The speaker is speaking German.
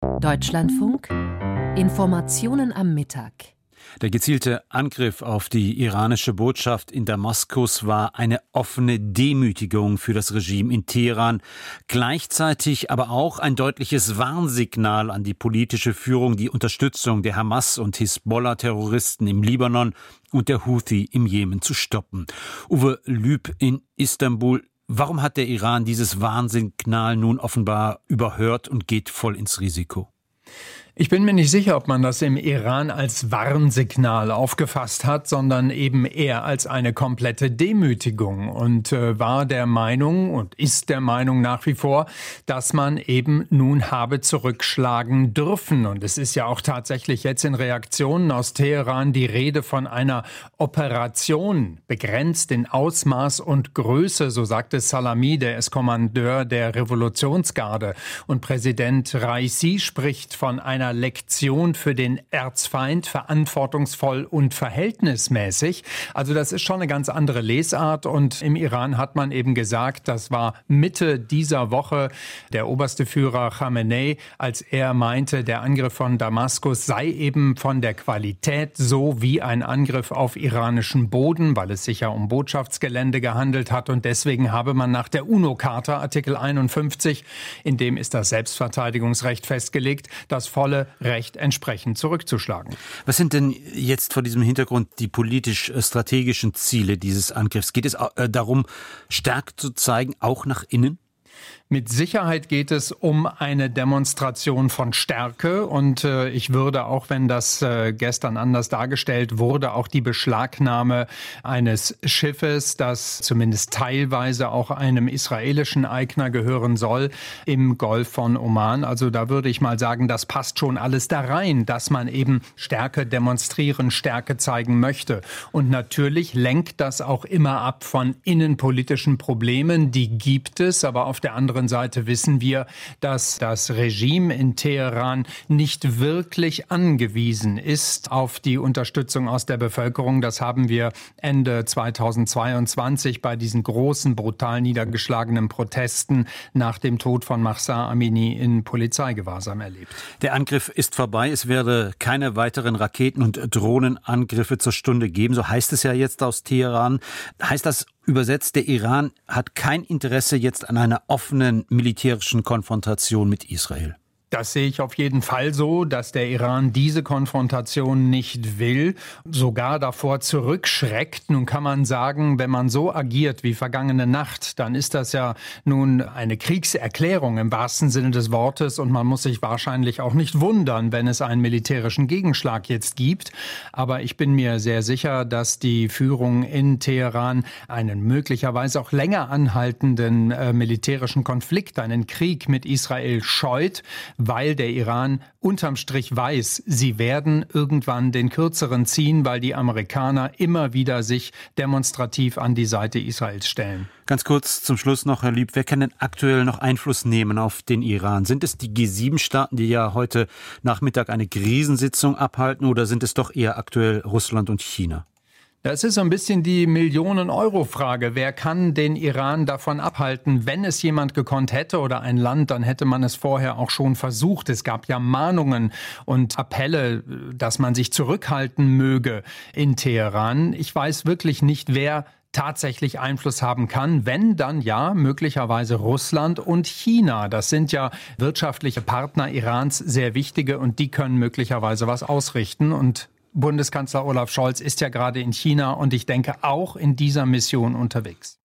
Deutschlandfunk Informationen am Mittag. Der gezielte Angriff auf die iranische Botschaft in Damaskus war eine offene Demütigung für das Regime in Teheran, gleichzeitig aber auch ein deutliches Warnsignal an die politische Führung, die Unterstützung der Hamas- und Hisbollah-Terroristen im Libanon und der Houthi im Jemen zu stoppen. Uwe Lüb in Istanbul. Warum hat der Iran dieses Warnsignal nun offenbar überhört und geht voll ins Risiko? Ich bin mir nicht sicher, ob man das im Iran als Warnsignal aufgefasst hat, sondern eben eher als eine komplette Demütigung und war der Meinung und ist der Meinung nach wie vor, dass man eben nun habe zurückschlagen dürfen. Und es ist ja auch tatsächlich jetzt in Reaktionen aus Teheran die Rede von einer Operation, begrenzt in Ausmaß und Größe, so sagte Salami, der ist Kommandeur der Revolutionsgarde. Und Präsident Raisi spricht von einer Lektion für den Erzfeind, verantwortungsvoll und verhältnismäßig. Also das ist schon eine ganz andere Lesart und im Iran hat man eben gesagt, das war Mitte dieser Woche der oberste Führer Khamenei, als er meinte, der Angriff von Damaskus sei eben von der Qualität so wie ein Angriff auf iranischen Boden, weil es sich ja um Botschaftsgelände gehandelt hat und deswegen habe man nach der UNO-Charta Artikel 51, in dem ist das Selbstverteidigungsrecht festgelegt, das volle Recht entsprechend zurückzuschlagen. Was sind denn jetzt vor diesem Hintergrund die politisch-strategischen Ziele dieses Angriffs? Geht es darum, Stärke zu zeigen, auch nach innen? Mit Sicherheit geht es um eine Demonstration von Stärke und ich würde, auch wenn das gestern anders dargestellt wurde, auch die Beschlagnahme eines Schiffes, das zumindest teilweise auch einem israelischen Eigner gehören soll, im Golf von Oman. Also da würde ich mal sagen, das passt schon alles da rein, dass man eben Stärke demonstrieren, Stärke zeigen möchte. Und natürlich lenkt das auch immer ab von innenpolitischen Problemen, die gibt es, aber auf der anderen Seite wissen wir, dass das Regime in Teheran nicht wirklich angewiesen ist auf die Unterstützung aus der Bevölkerung. Das haben wir Ende 2022 bei diesen großen, brutal niedergeschlagenen Protesten nach dem Tod von Mahsa Amini in Polizeigewahrsam erlebt. Der Angriff ist vorbei. Es werde keine weiteren Raketen- und Drohnenangriffe zur Stunde geben. So heißt es ja jetzt aus Teheran. Heißt das übersetzt, der Iran hat kein Interesse jetzt an einer offenen militärischen Konfrontation mit Israel? Das sehe ich auf jeden Fall so, dass der Iran diese Konfrontation nicht will, sogar davor zurückschreckt. Nun kann man sagen, wenn man so agiert wie vergangene Nacht, dann ist das ja nun eine Kriegserklärung im wahrsten Sinne des Wortes und man muss sich wahrscheinlich auch nicht wundern, wenn es einen militärischen Gegenschlag jetzt gibt. Aber ich bin mir sehr sicher, dass die Führung in Teheran einen möglicherweise auch länger anhaltenden militärischen Konflikt, einen Krieg mit Israel scheut, weil der Iran unterm Strich weiß, sie werden irgendwann den Kürzeren ziehen, weil die Amerikaner immer wieder sich demonstrativ an die Seite Israels stellen. Ganz kurz zum Schluss noch, Herr Lieb, wer kann denn aktuell noch Einfluss nehmen auf den Iran? Sind es die G7-Staaten, die ja heute Nachmittag eine Krisensitzung abhalten, oder sind es doch eher aktuell Russland und China? Das ist so ein bisschen die Millionen-Euro-Frage. Wer kann den Iran davon abhalten? Wenn es jemand gekonnt hätte oder ein Land, dann hätte man es vorher auch schon versucht. Es gab ja Mahnungen und Appelle, dass man sich zurückhalten möge in Teheran. Ich weiß wirklich nicht, wer tatsächlich Einfluss haben kann. Wenn, dann ja, möglicherweise Russland und China. Das sind ja wirtschaftliche Partner Irans, sehr wichtige, und die können möglicherweise was ausrichten. Und Bundeskanzler Olaf Scholz ist ja gerade in China und ich denke auch in dieser Mission unterwegs.